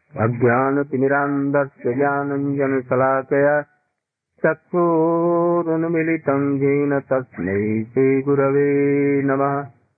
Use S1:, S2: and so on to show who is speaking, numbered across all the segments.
S1: अज्ञानतिमिरान्धस्य ज्ञानञ्जनशलाकया चक्षुरुन्मीलितं येन तस्मै श्रीगुरवे नमः।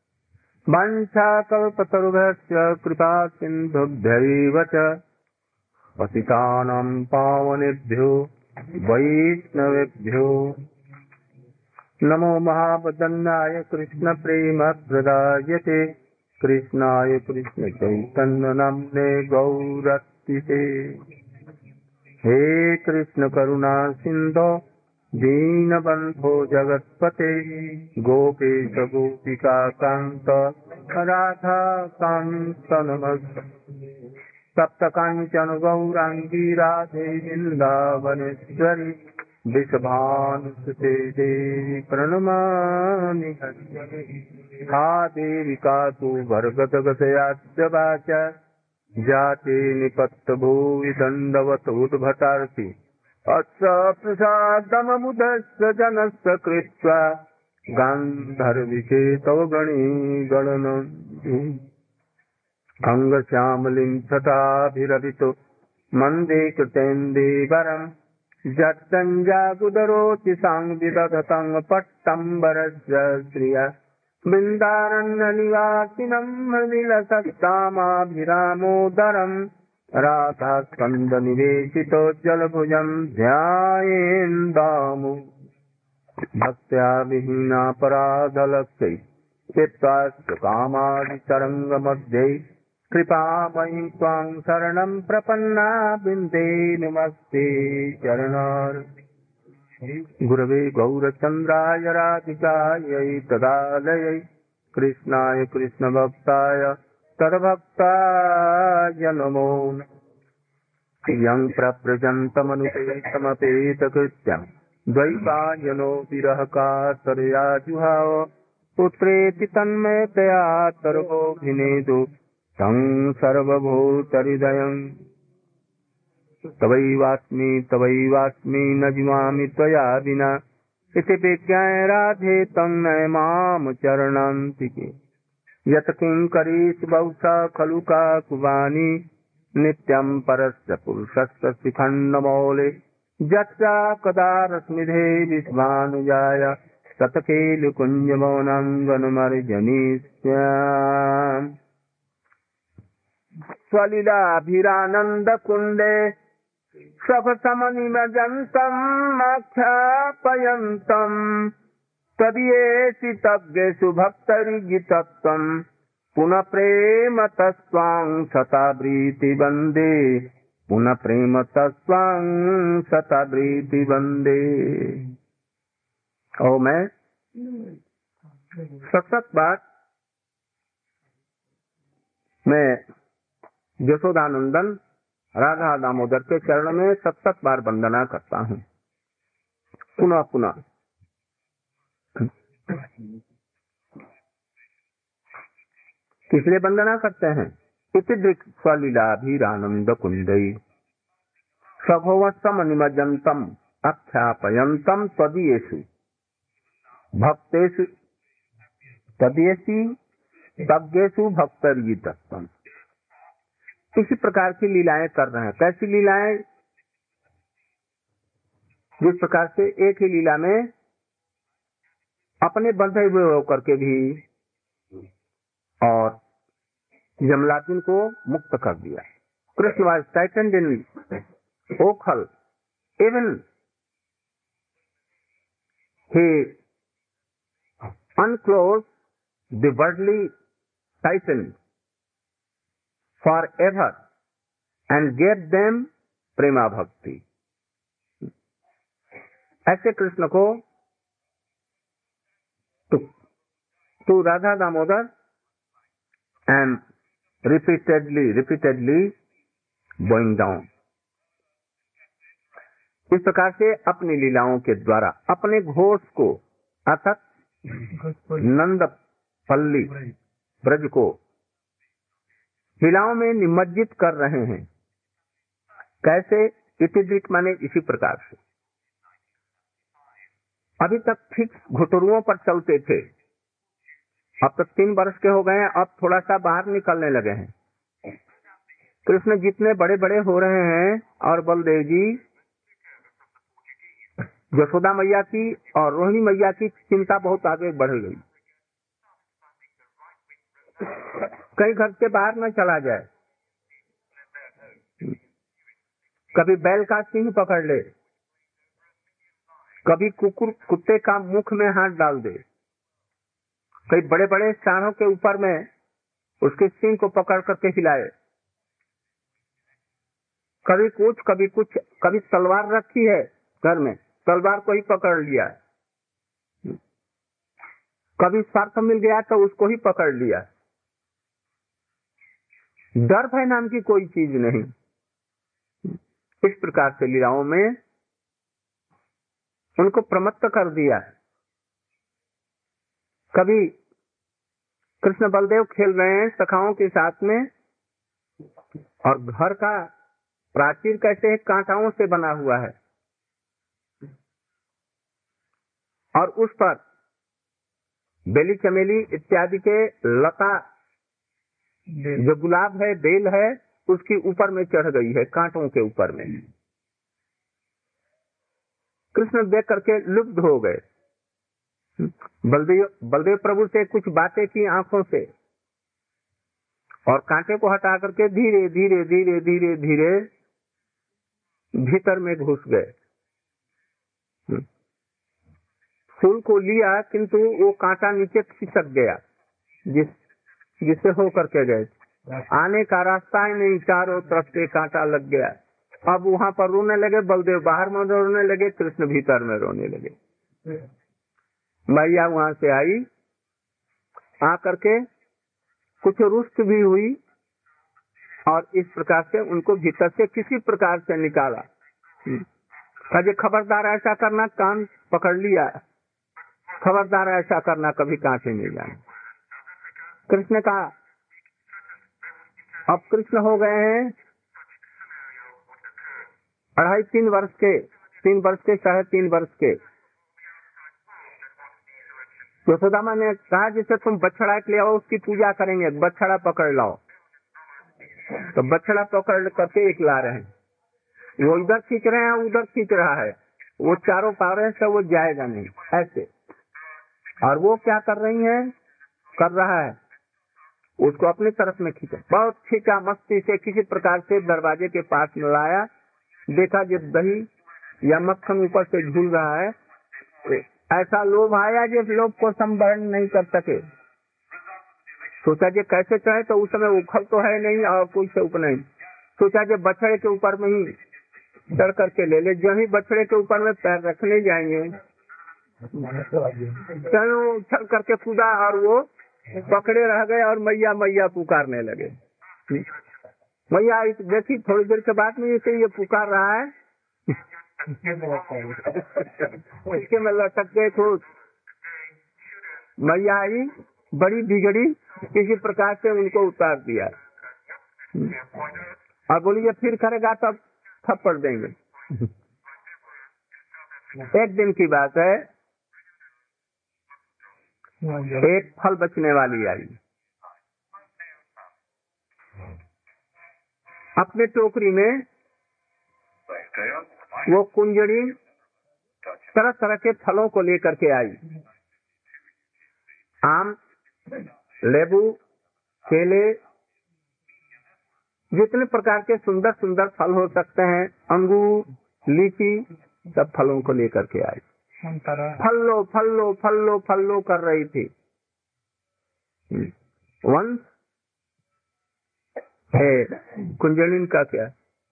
S1: वाञ्छाकल्पतरुभ्यश्च कृपासिन्धुभ्यैव च पतितानां पावनेभ्यो वैष्णवेभ्यो नमो महावदन्नाय कृष्णप्रेमप्रदायते कृष्णाय कृष्णचैतन्यनाम्ने गौरतिसे। हे कृष्ण करुणा सिन्धो दीनबन्धो जगत्पते गोपेश गोपिका कान्त राधा कान्त नमस्ते। सप्त कांचन गौरांगी राधे वृंदावनेश्वरी वृषभानुसुते देवी प्रणमामि हरि। हा देवी कातु भर्गतगतयाच्च वाचा जाते निपत्त भूवि दंडवत उद्भटार्ति अस्य प्रसादममुदस्य जनस्य कृत्वा गान्धर्विकेतव गणी गणनम् अंगश्यामलिं छटाभिरभितो मन्दे कृतेन्दीवरम् जट्टञ्जागुदरोति सांविदधतं पट्टम्बरस्य श्रिया वृन्दारण्यनिवासिनं विलसत्तामाभिरामोदरम् राधास्कन्दनिवेशितो जलभुजं ध्यायेन्दामु भक्त्या विहीनापराधलक्ष्यै चित्तास्य कामादितरङ्गमध्ये कृपामयि त्वां शरणं प्रपन्ना बिन्दे नमस्ते चरणार। गुरवे गौरचन्द्राय राधिकायै तदालयै कृष्णाय कृष्णभक्ताय तद्भक्ताय नमो यं प्रव्रजन्तमनुपेतमपेतकृत्यं द्वैपायनो विरह कातरया जुहाव पुत्रेति तन्मयतया तर्वोऽभिनेदु तं सर्वभूतहृदयं तवैवास्मि न जीवामि त्वया विना इति विज्ञाय राधे तं नयमाम चरणान्तिके। यत् किङ्करीषु बहुशः खलु काकुवानि नित्यं परस्य पुरुषस्य शिखण्डमौले यच्चा कदा रश्मिधे विश्वानुजाय तत्केलिकुञ्जमौनाङ्गनमर्जनीष्याम् स्वलीलाभिरानन्दकुण्डे सखसमनिमजन्तम् आख्यापयन्तम् तदीयेषु तज्ञेषु भक्तरिगितत्वम् पुनः प्रेम तस्त्वां शतावृत्ति वन्दे पुनः प्रेम तस्त्वां शतावृत्ति वन्दे। और मैं सतत बात मैं यशोदानंदन राधा दामोदर के चरण में सतत बार वंदना करता हूँ पुनः पुनः। किसलिए वंदना करते हैं? इति स्वलीलाभिरानंद कुंडई सभोवत्समनिमज्जन्तम् आख्यापयन्तम् तदीयेषु भक्तेषु तज्ञेषु भक्तर्जितत्वम्। इसी प्रकार की लीलाएं कर रहे हैं। कैसी लीलाएं? जिस प्रकार से एक ही लीला में अपने बंधे हुए होकर के भी और यमलाकिन को मुक्त कर दिया। Krishna was tightened in okhal, even he unclosed the worldly tighten forever and gave them prema bhakti। ऐसे कृष्ण को to Radha Damodar and repeatedly bowing down। इस प्रकार से अपनी लीलाओं के द्वारा अपने घोष को अर्थात नंद पल्ली ब्रज को लीलाओं में निमज्जित कर रहे हैं। कैसे? इति माने इसी प्रकार से। अभी तक ठीक घुटरुओं पर चलते थे, अब तक 3 वर्ष के हो गए हैं, अब थोड़ा सा बाहर निकलने लगे हैं। कृष्ण जितने बड़े बड़े हो रहे हैं और बलदेव जी यशोदा मैया की और रोहिणी मैया की चिंता बहुत आगे बढ़ गई। कहीं घर के बाहर न चला जाए, कभी बैल का सिंह पकड़ ले, कभी कुत्ते का मुख में हाथ डाल दे, कई बड़े बड़े स्थानों के ऊपर में उसके सिंह को पकड़ करके हिलाए, कभी कुछ, कभी तलवार रखी है घर में, तलवार को ही पकड़ लिया, कभी सर्प मिल गया तो उसको ही पकड़ लिया। डर भय नाम की कोई चीज नहीं। इस प्रकार से लीलाओं में उनको प्रमत्त कर दिया। कभी कृष्ण बलदेव खेल रहे हैं सखाओं के साथ में और घर का प्राचीर कैसे कांटाओं से बना हुआ है और उस पर बेली चमेली इत्यादि के लता जो गुलाब है, बेल है, उसके ऊपर में चढ़ गई है, कांटों के ऊपर में। कृष्ण देख करके लुप्त हो गए। बलदेव प्रभु से कुछ बातें की आंखों से और कांटे को हटा करके धीरे धीरे धीरे धीरे धीरे भीतर में घुस गए। फूल को लिया किंतु वो कांटा नीचे खिसक गया, जिससे हो करके गए। आने का रास्ता ही नहीं, चारों तरफ से कांटा लग गया। अब वहाँ पर रोने लगे, बलदेव बाहर में रोने लगे, कृष्ण भीतर में रोने लगे। मैया वहाँ से आई, आकर के कुछ रुष्ट भी हुई और इस प्रकार से उनको भीतर से किसी प्रकार से निकाला। कहे खबरदार ऐसा करना, कान पकड़ लिया, खबरदार ऐसा करना, कभी कांटे नहीं जाना। कृष्ण कहा, अब कृष्ण हो गए हैं 2.5-3 वर्ष के, 3 वर्ष के, 3.5 वर्ष के। यशोदा माँ ने कहा जैसे तुम बछड़ा ले आओ, उसकी पूजा करेंगे, बछड़ा पकड़ लाओ। तो बछड़ा पकड़ करके एक ला रहे हैं, वो इधर खींच रहे हैं, उधर खींच रहा है, वो चारों पारे से वो जाएगा नहीं ऐसे। और वो क्या कर रही है, कर रहा है उसको अपनी तरफ में खींचा, बहुत खींचा मस्ती से, किसी प्रकार से दरवाजे के पास में लाया, देखा जब दही या मक्खन ऊपर से झूल रहा है, ऐसा लोभ आया जिस लोभ को संवरण नहीं कर सके। सोचा जे कैसे चढ़े, तो उस समय उखल तो है नहीं और कोई से ऊपर नहीं। सोचा जे बछड़े के ऊपर में ही चढ़ करके ले ले। जब ही बछड़े के ऊपर में पैर रखने जाएंगे, चलो चल करके कूदा और वो पकड़े रह गए और मैया मैया पुकारने लगे। मैया देखी, थोड़ी देर के बाद में इसे ये पुकार रहा है, इसके में लटक गए। तो मैया आई, बड़ी बिगड़ी, किसी प्रकार से उनको उतार दिया और बोली ये फिर करेगा तब थप्पड़ देंगे। एक दिन की बात है, एक फल बचने वाली आई, अपने टोकरी में वो कुंजड़ी तरह तरह के फलों को लेकर के आई। आम, लेबू, केले, जितने प्रकार के सुंदर सुंदर फल हो सकते हैं, अंगूर, लीची, सब फलों को लेकर के आई। फल्लो फल्लो फल्लो फल्लो कर रही थी। वंस कुंजलिन का क्या,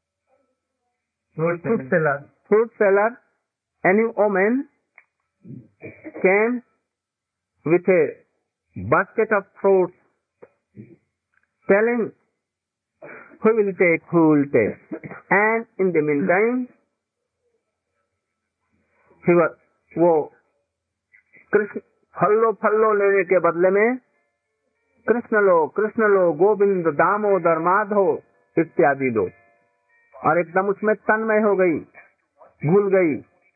S1: fruit seller, any woman came with a basket of fruits, telling who will take, and in the meantime वो कृष्ण फल्लो लेने के बदले में कृष्ण लो गोविंद दामोदर माधो इत्यादि लो, और एकदम उसमें तन्मय हो गई, भूल गई।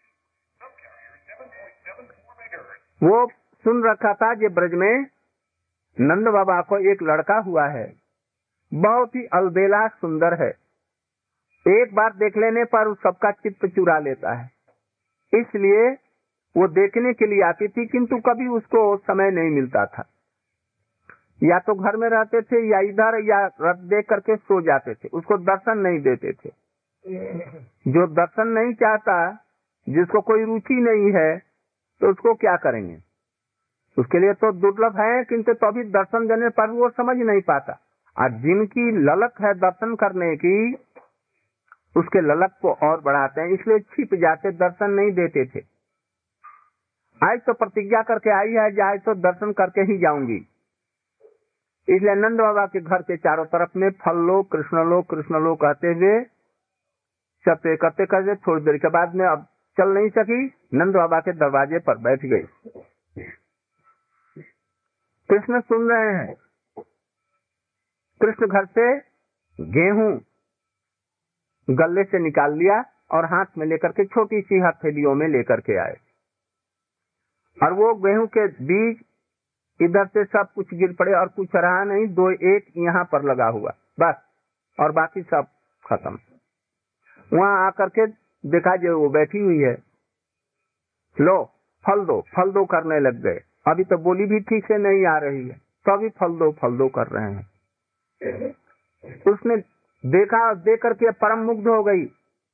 S1: वो सुन रखा था कि ब्रज में नंद बाबा को एक लड़का हुआ है, बहुत ही अलबेला सुंदर है, एक बार देख लेने पर उस सबका चित्त चुरा लेता है। इसलिए वो देखने के लिए आती थी, किंतु कभी उसको समय नहीं मिलता था। या तो घर में रहते थे या इधर, या रथ देख करके सो जाते थे, उसको दर्शन नहीं देते थे। जो दर्शन नहीं चाहता, जिसको कोई रुचि नहीं है, तो उसको क्या करेंगे? उसके लिए तो दुर्लभ है, किंतु तो अभी दर्शन देने पर वो समझ नहीं पाता। और जिनकी ललक है दर्शन करने की, उसके ललक को और बढ़ाते हैं, इसलिए छिप जाते, दर्शन नहीं देते थे। आज तो प्रतिज्ञा करके आई है, आज तो दर्शन करके ही जाऊंगी। इसलिए नंद बाबा के घर के चारों तरफ में फल लो कृष्ण लो कृष्ण लो कहते हुए चलते करते करते थोड़ी देर के बाद में अब चल नहीं सकी, नंद बाबा के दरवाजे पर बैठ गई। कृष्ण सुन रहे हैं। कृष्ण घर से गेहूं गले से निकाल लिया और हाथ में लेकर के छोटी सी हथेलियों में लेकर के आए, और वो गेहूं के बीज इधर से सब कुछ गिर पड़े और कुछ रहा नहीं, दो एक यहाँ पर लगा हुआ बस, और बाकी सब खत्म। वहां आकर के देखा जो वो बैठी हुई है, लो फल दो करने लग गए। अभी तो बोली भी ठीक से नहीं आ रही है, तो अभी फल दो कर रहे हैं। उसने देखा, देख करके परम मुग्ध हो गई।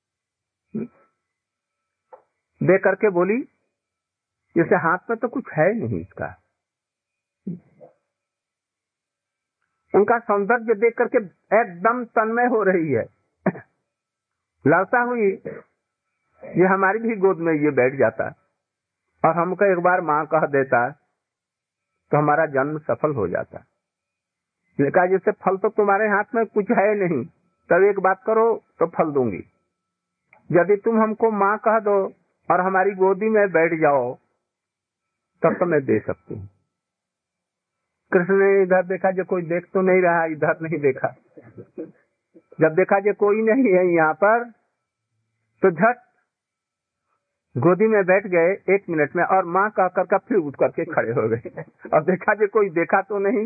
S1: देख करके बोली, जैसे हाथ में तो कुछ है नहीं इसका। उनका सौंदर्य देख करके एकदम तन्मय हो रही है। लालसा हुई, ये हमारी भी गोद में ये बैठ जाता और हमको एक बार माँ कह देता तो हमारा जन्म सफल हो जाता। कहा जैसे फल तो तुम्हारे हाथ में कुछ है नहीं, तब एक बात करो तो फल दूंगी। यदि तुम हमको माँ कह दो और हमारी गोदी में बैठ जाओ, तब तो मैं दे सकती हूँ। कृष्ण ने इधर देखा, जो कोई देख तो नहीं रहा, इधर नहीं देखा। जब देखा जो कोई नहीं है यहाँ पर, तो झट गोदी में बैठ गए 1 मिनट में, और माँ कह कर फिर उठ करके खड़े हो गए। और देखा जो कोई देखा तो नहीं।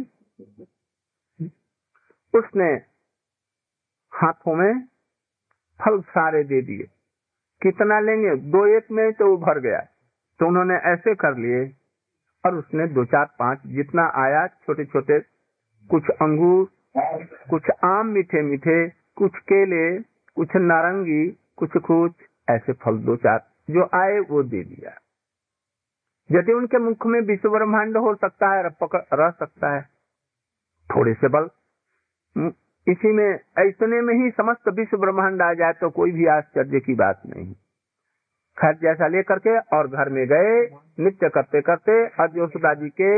S1: उसने हाथों में फल सारे दे दिए। कितना लेंगे? 2-1 में तो वो भर गया। तो उन्होंने ऐसे कर लिए, और उसने 2, 4, 5 जितना आया, छोटे छोटे, कुछ अंगूर, कुछ आम मीठे मीठे, कुछ केले, कुछ नारंगी, कुछ ऐसे फल 2-4 जो आए वो दे दिया। यदि उनके मुख में विश्व ब्रह्मांड हो सकता है, रह सकता है, थोड़े से बल इसी में, ऐसने में ही समस्त विश्व ब्रह्मांड आ जाए तो कोई भी आश्चर्य की बात नहीं। खैर जैसा लेकर के और घर में गए, नित्य करते करते और यशोदा जी के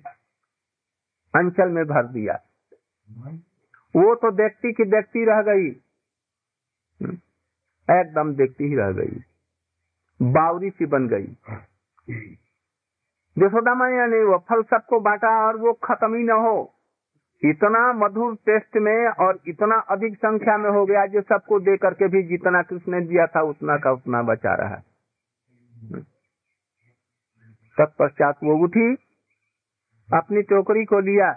S1: अंचल में भर दिया। वो तो देखती की देखती रह गई, एकदम देखती ही रह गई, बावरी सी बन गई। यशोदा मैया ने वो फल सबको बांटा और वो खत्म ही न हो, इतना मधुर टेस्ट में और इतना अधिक संख्या में हो गया, जो सबको दे करके भी जितना कृष्ण ने दिया था उतना का उतना बचा रहा। तत्पश्चात वो उठी, अपनी टोकरी को लिया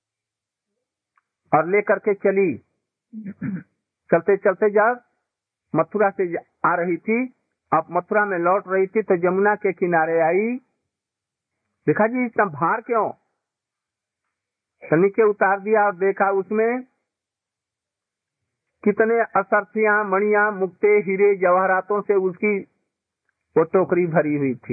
S1: और लेकर के चली। चलते चलते जब मथुरा से आ रही थी, अब मथुरा में लौट रही थी, तो यमुना के किनारे आई। देखा जी इतना भार क्यों? नीचे उतार दिया और देखा उसमें कितने असर्थियां, मणियां, मुक्ते, हीरे, जवाहरातों से उसकी वो टोकरी भरी हुई थी।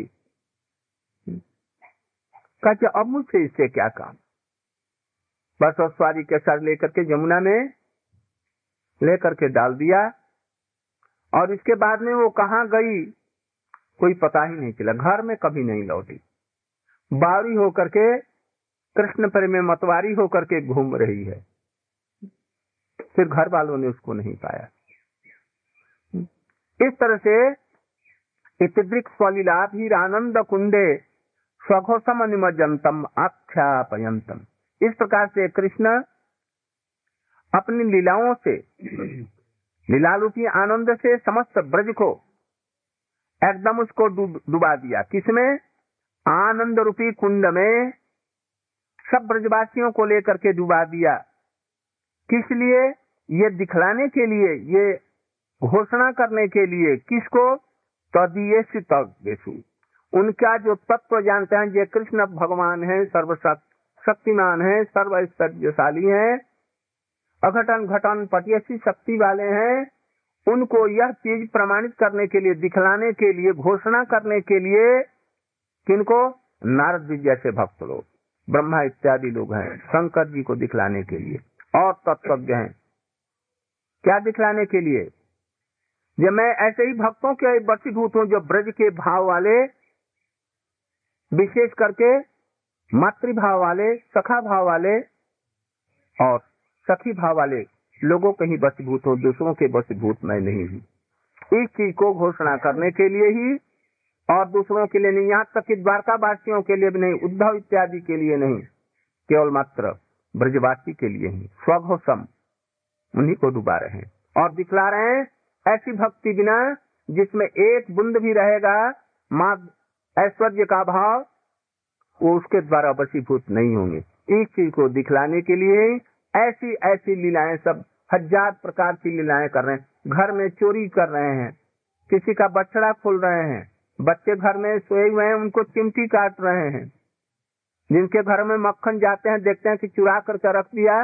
S1: कहा अब मुझसे इससे क्या काम? बस और स्वारी के सर लेकर के यमुना में लेकर के डाल दिया, और इसके बाद में वो कहाँ गई कोई पता ही नहीं चला। घर में कभी नहीं लौटी, बावरी होकर के कृष्ण पर में मतवारी होकर के घूम रही है। फिर घर वालों ने उसको नहीं पाया। इस तरह से इतिदृक् स्वलीलाभिरानंद कुंडे स्वघोषम निमज्जनतम आख्यापयंतम। इस प्रकार से कृष्ण अपनी लीलाओं से, लीलारूपी आनंद से समस्त ब्रज को एकदम उसको डुबा दिया। किसमें? आनंद रूपी कुंड में सब ब्रजवासियों को लेकर के डुबा दिया। किस लिए? ये दिखलाने के लिए, ये घोषणा करने के लिए। किसको? तदीयेषु तद्येषु, उनका जो तत्व जानते हैं, ये कृष्ण भगवान है, सर्वशक्तिमान है, सर्वैश्वर्यशाली है, अघटन घटन पटियसी शक्ति वाले हैं, उनको यह चीज प्रमाणित करने के लिए, दिखलाने के लिए, घोषणा करने के लिए, किनको? नारद जी जैसे भक्त लोग, ब्रह्मा इत्यादि लोग हैं, शंकर जी को दिखलाने के लिए, और तत्वज्ञ हैं। क्या दिखलाने के लिए? जब मैं ऐसे ही भक्तों के वशीभूत हूँ जो ब्रज के भाव वाले, विशेष करके मातृभाव वाले, सखा भाव वाले और सखी भाव वाले लोगों के ही वशीभूत हो, दूसरों के वशीभूत मैं नहीं हूँ। इस चीज को घोषणा करने के लिए ही, और दूसरों के लिए नहीं, यहाँ तक कि द्वारका वासियों के लिए भी नहीं, उद्धव इत्यादि के लिए नहीं, केवल मात्र ब्रजवासी के लिए ही स्वघोषम उन्हीं को डुबा रहे हैं और दिखला रहे हैं। ऐसी भक्ति बिना जिसमें एक बूंद भी रहेगा माँ ऐश्वर्य का भाव, वो उसके द्वारा वशीभूत नहीं होंगे। इस चीज को दिखलाने के लिए ऐसी ऐसी लीलाएं, सब हजार प्रकार की लीलाएं कर रहे हैं। घर में चोरी कर रहे हैं, किसी का बछड़ा खोल रहे हैं, बच्चे घर में सोए हुए हैं उनको चिमटी काट रहे हैं, जिनके घर में मक्खन जाते हैं देखते हैं कि चुरा करके रख दिया,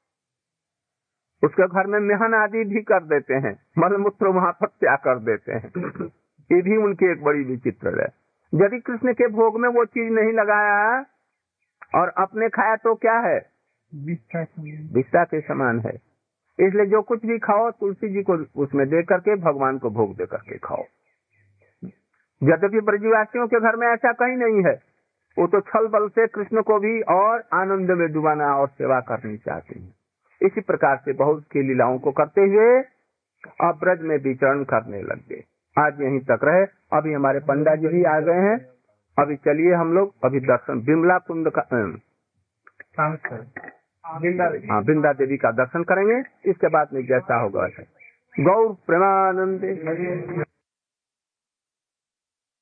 S1: उसके घर में मेहन आदि भी कर देते हैं, मलमूत्र वहां पर त्याग कर देते हैं। ये भी उनकी एक बड़ी विचित्र है। यदि कृष्ण के भोग में वो चीज नहीं लगाया और अपने खाया तो क्या है? विष्ठा के समान है। इसलिए जो कुछ भी खाओ तुलसी जी को उसमें दे करके, भगवान को भोग दे करके खाओ। यद्यपि ब्रजवासियों के घर में ऐसा कहीं नहीं है, वो तो छल बल से कृष्ण को भी और आनंद में डुबाना और सेवा करनी चाहते हैं। इसी प्रकार से बहुत की लीलाओं को करते हुए अब ब्रज में विचरण करने लग गए। आज यहीं तक रहे। अभी हमारे पंडा जी भी आ गए हैं। अभी चलिए हम लोग अभी दर्शन बिमला कुंड का वृंदा देवी का दर्शन करेंगे। इसके बाद में जैसा होगा। गौर प्रेमानंदे।